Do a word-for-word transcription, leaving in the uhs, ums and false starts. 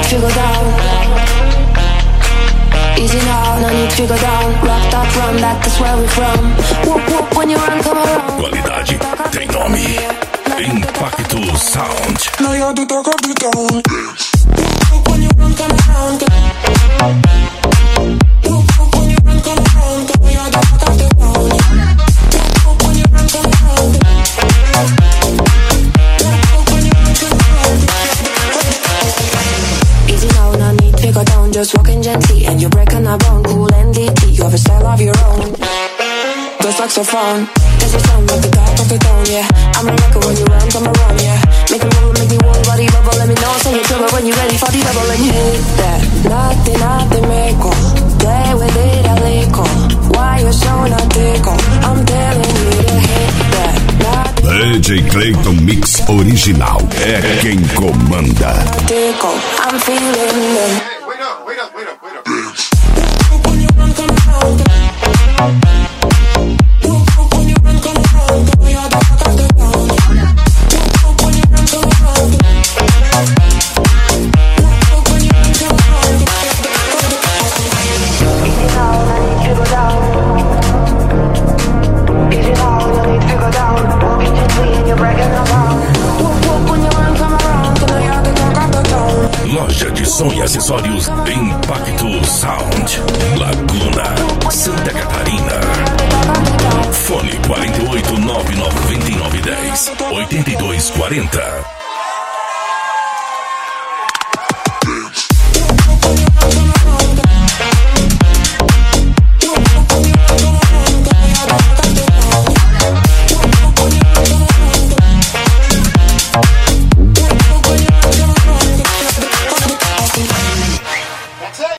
to go down. Easy now, no need to go down. Rock that run, that's where we're from. Whoop whoop, when you run, come around. Qualidade tem nome. Impacto Sound. Now you're the talk of the town. Whoop whoop, when you run, come around. Whoop whoop, when you run, come around. Now you're the talk of the town. Whoop whoop, when you run, come around. Easy now, no need to go down. Just walking gently and you're breaking a bone. Cool and deep, you have a style of your own. The saxophone, there's a sound like the top of the tone, yeah. I'm a rocker when you run, come around, yeah. Make me move, make me whole body bubble. Let me know, send you trouble when you're ready for the double. And you hit that, nothing, nothing, make play with it a little. Why you so not tickle? I'm telling you to hit that. D J Clayton Mix Original é quem comanda. I'm feeling it. Hey, wait up, wait up, wait up, wait up. When you run, come around. When you run, come around. You're the fuck of the town. When you run, come around. When you run, come around. Easy now, no need to go down. Easy now, no need to go down. Walking gently and you're breaking around. When you run, come around. You're the talk of the town. Loja de som e acessórios Impacto Sound, Laguna, Santa Catarina. Fone quarenta e oito, nove nove nove, dez, oitenta e dois quarenta.